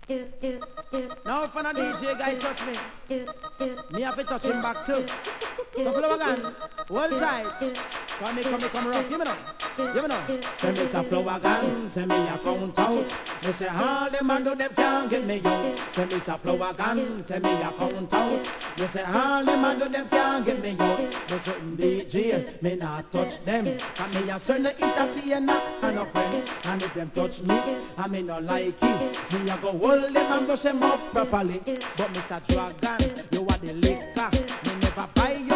Now if a DJ guy touch me have to touch him back too. So flow again, hold tight. Come rough, you know. Say Mr. Flow again, say me a count out. Me say all them man do them can't get me out. Say Mr. Flow again, say me a count out. Me say all them man do them can't get me out. Me certain DJs, me not touch them. And me a certain entertainer and a friend. And if them touch me, I me not like it. Me a go hold them and brush them up properly. But Mr. Dragon, you are the liquor. Me never buy you